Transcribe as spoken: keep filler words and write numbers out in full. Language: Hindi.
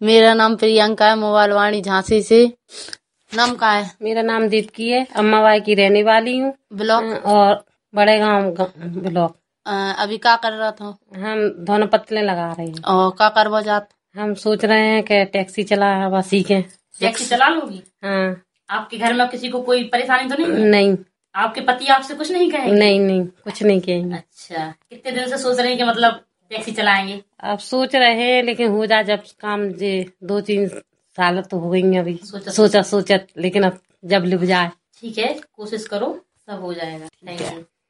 मेरा नाम प्रियंका है, मोबाइल वाणी झांसी से। नाम का है? मेरा नाम दीप्ति है, अम्माबाई की रहने वाली हूँ। ब्लॉक और बड़े गांव ब्लॉक। अभी क्या कर रहा था? हम दोनों पतले लगा रहे हैं। और क्या करवा जात? हम सोच रहे हैं कि टैक्सी चला हवा सीखे। टैक्सी चला लोगी? हाँ। आपके घर में किसी को कोई परेशानी तो नहीं है? नहीं। आपके पति आपसे कुछ नहीं कहेंगे? नहीं नहीं, कुछ नहीं कहेंगे। अच्छा, कितने दिन से सोच रहे हैं कि मतलब टैक्सी चलाएंगे? अब सोच रहे हैं, लेकिन हो जा जब काम। जे दो तीन साल तो हो गई अभी सोचा सोचा, सोचा लेकिन अब जब लिप जाए। ठीक है, कोशिश करो, सब हो जाएगा। Thank you.